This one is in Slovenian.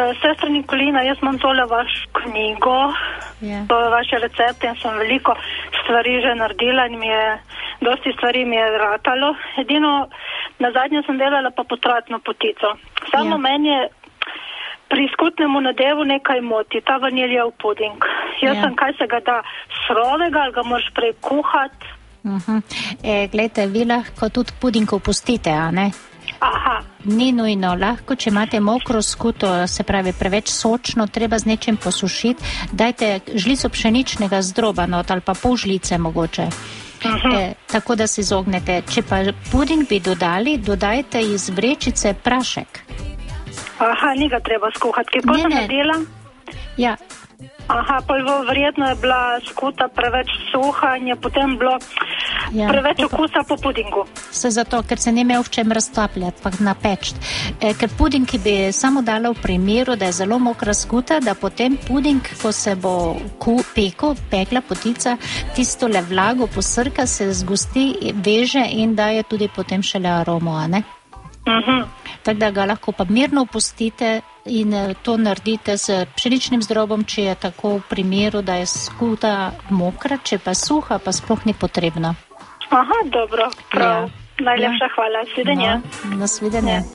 Sestra Nikolina, jaz imam tole vašo knjigo, to je vaše recepte in sem veliko stvari že naredila in dosti stvari mi je ratalo. Edino, na zadnje sem delala pa potratno potico. Samo meni je pri skutnemu nadevu nekaj moti, ta vaniljev puding. Jaz sem, kaj se ga da surovega, ali ga moraš prej kuhati? Glejte, vi lahko tudi puding opustite, a ne? Aha. Ni nujno, lahko, če imate mokro skuto, se pravi preveč sočno, treba z nečim posušiti, dajte žlico pšeničnega zdroba not ali pa pol žlice mogoče. Tako da se izognete. Če pa puding bi dodali, dodajte iz vrečice prašek. Aha, ni ga treba skuhati, kako sem nadela? Ja. Aha, pa verjetno je bila skuta preveč suha in je potem bilo preveč okusa po pudingu. Se zato, ker se ne imel v čem raztapljati, pa napečt. Ker puding bi samo dala v primeru, da je zelo mokra skuta, da potem puding, ko se bo pekla potica, tisto le vlago posrka, se zgosti, veže in daje tudi potem šele aromo, a ne? Tako da ga lahko pa mirno opustite in to naredite s pšeničnim zdrobom, če je tako v primeru, da je skuta mokra, če pa suha, pa sploh ni potrebno. Aha, dobro, prav. Najlepša hvala, svidenje. Nasvidenje.